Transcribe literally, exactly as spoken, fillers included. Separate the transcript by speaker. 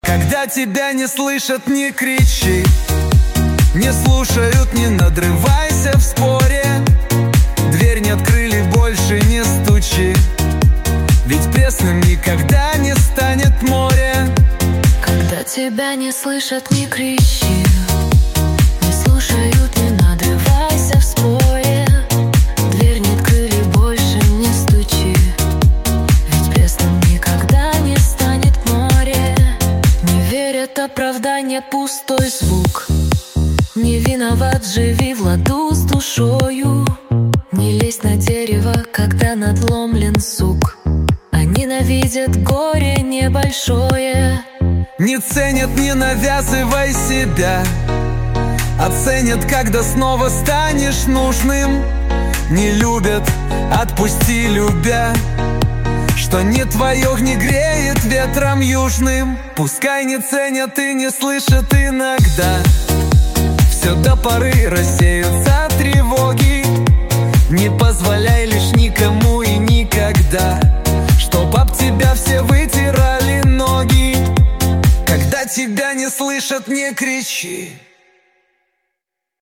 Speaker 1: Когда тебя не слышат, не кричи, не слушают, не надрывайся в споре. Дверь не открыли, больше не стучи, ведь пресным никогда не станет море.
Speaker 2: Когда тебя не слышат, не кричи, не слушают, не надрывайся в споре. Дверь не открыли, больше не стучи, ведь пресным никогда не станет море. Не верят оправдания, пустой звук. Не виноват, живи в ладу с душою. Не лезь на дерево, когда надломлен сук. А ненавидят горе небольшое.
Speaker 1: Не ценят, не навязывай себя, оценят, когда снова станешь нужным. Не любят, отпусти, любя, что не твое не греет ветром южным. Пускай не ценят и не слышат иногда, все до поры рассеются тревоги. Не позволяй лишь никому и никогда, чтоб об тебя все вытирали ноги. Когда тебя не слышат, не кричи,